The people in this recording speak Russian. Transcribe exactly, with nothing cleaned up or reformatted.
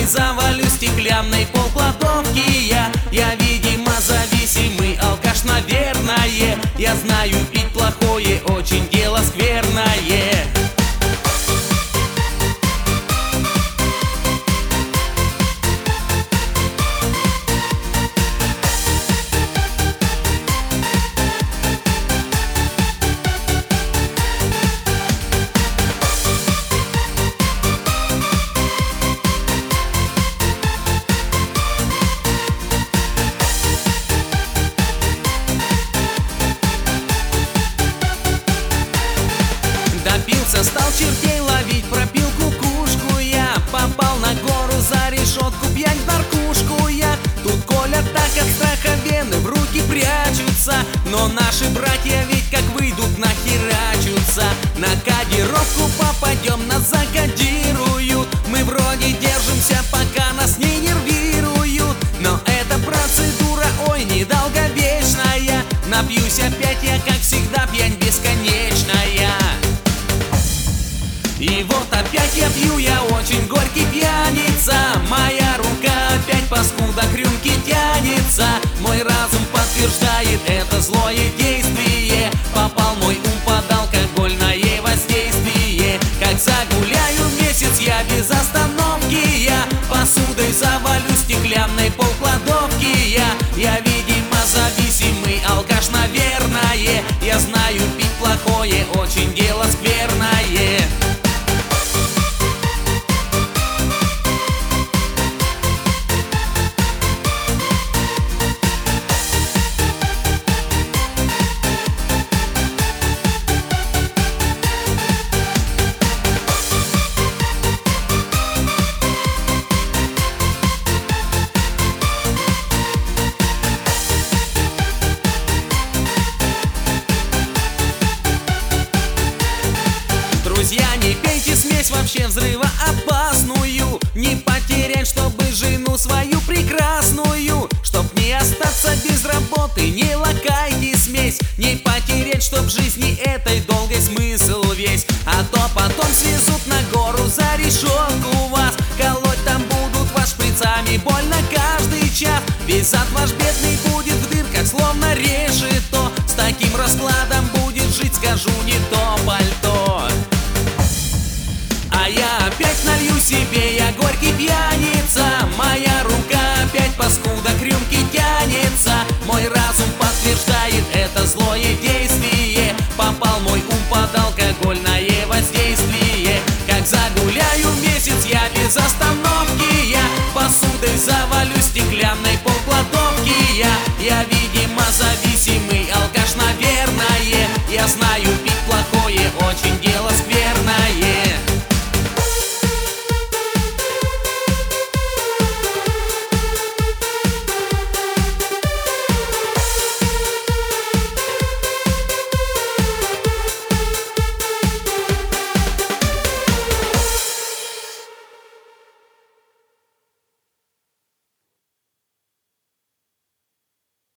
завалю стеклянной полкладовки я. Я, видимо, зависимый алкаш, наверное. Я знаю, пить плохое очень дело скверное. Допился, стал чертей ловить, пропил кукушку я. Попал на гору за решетку, пьянь в наркушку я. Тут Коля так от страха вены в руки прячутся. Но наши братья ведь как выйдут, нахерачутся. На кодировку попадем, нас закодируют. Мы вроде держимся, пока нас не нервируют. Но эта процедура, ой, недолговечная. Напьюсь опять я, как всегда, пьянь бесконечная. И вот опять я пью, я очень горький пьяница. Моя рука опять, паскуда, к рюмке тянется. Мой разум подтверждает это злое действие. Попал мой ум под алкогольное воздействие. Как загуляю месяц я без остановки я. Посудой завалю стеклянной полкладовки я. Я, видимо, зависимый алкаш, наверное. Я знаю, пить плохое очень дело скверное. Друзья, не пейте смесь вообще взрывоопасную. Не потерять, чтобы жену свою прекрасную. Чтоб не остаться без работы, не лакайте смесь. Не потерять, чтоб в жизни этой долгой смысл весь. А то потом свезут на гору за решетку вас. Колоть там будут вас шприцами, больно каждый час. Весь зад ваш бедный будет в дырках, словно решето. С таким раскладом будет жить, скажу, не